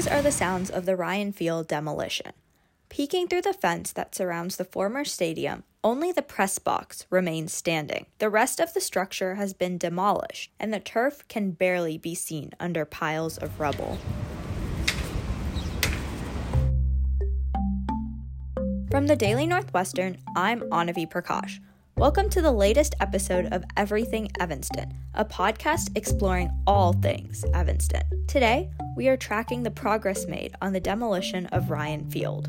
These are the sounds of the Ryan Field demolition. Peeking through the fence that surrounds the former stadium, only the press box remains standing. The rest of the structure has been demolished, and the turf can barely be seen under piles of rubble. From the Daily Northwestern, I'm Anavi Prakash. Welcome to the latest episode of Everything Evanston, a podcast exploring all things Evanston. Today, we are tracking the progress made on the demolition of Ryan Field.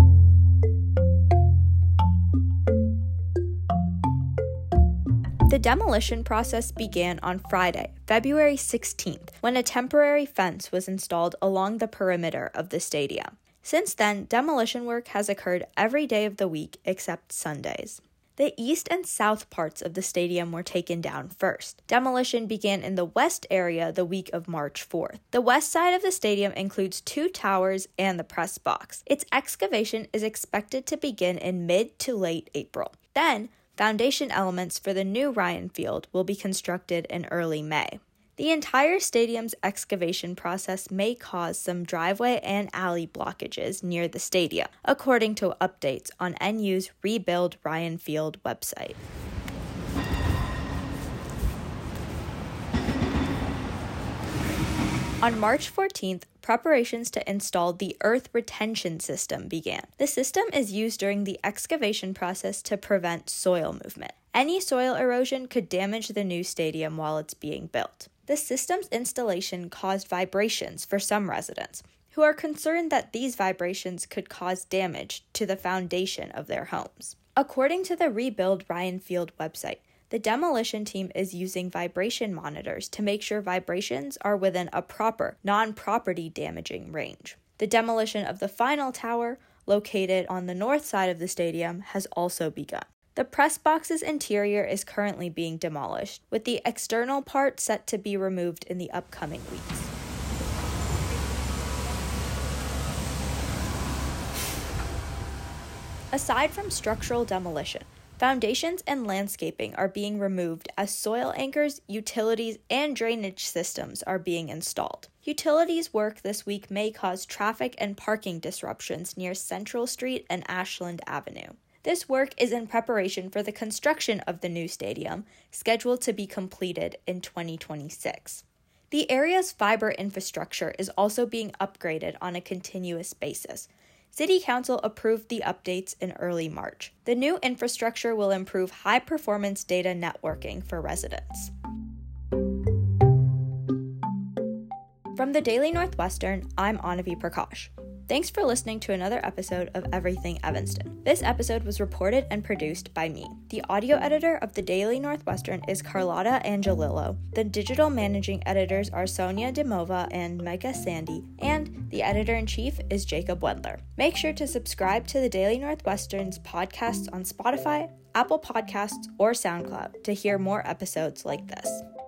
The demolition process began on Friday, February 16th, when a temporary fence was installed along the perimeter of the stadium. Since then, demolition work has occurred every day of the week except Sundays. The east and south parts of the stadium were taken down first. Demolition began in the west area the week of March 4th. The west side of the stadium includes 2 towers and the press box. Its excavation is expected to begin in mid to late April. Then, foundation elements for the new Ryan Field will be constructed in early May. The entire stadium's excavation process may cause some driveway and alley blockages near the stadium, according to updates on NU's Rebuild Ryan Field website. On March 14th, preparations to install the earth retention system began. The system is used during the excavation process to prevent soil movement. Any soil erosion could damage the new stadium while it's being built. The system's installation caused vibrations for some residents, who are concerned that these vibrations could cause damage to the foundation of their homes. According to the Rebuild Ryan Field website, the demolition team is using vibration monitors to make sure vibrations are within a proper, non-property damaging range. The demolition of the final tower, located on the north side of the stadium, has also begun. The press box's interior is currently being demolished, with the external part set to be removed in the upcoming weeks. Aside from structural demolition, foundations and landscaping are being removed as soil anchors, utilities, and drainage systems are being installed. Utilities work this week may cause traffic and parking disruptions near Central Street and Ashland Avenue. This work is in preparation for the construction of the new stadium, scheduled to be completed in 2026. The area's fiber infrastructure is also being upgraded on a continuous basis. City Council approved the updates in early March. The new infrastructure will improve high-performance data networking for residents. From the Daily Northwestern, I'm Anavi Prakash. Thanks for listening to another episode of Everything Evanston. This episode was reported and produced by me. The audio editor of the Daily Northwestern is Carlotta Angelillo. The digital managing editors are Sonia Demova and Micah Sandy, and the editor-in-chief is Jacob Wendler. Make sure to subscribe to the Daily Northwestern's podcasts on Spotify, Apple Podcasts, or SoundCloud to hear more episodes like this.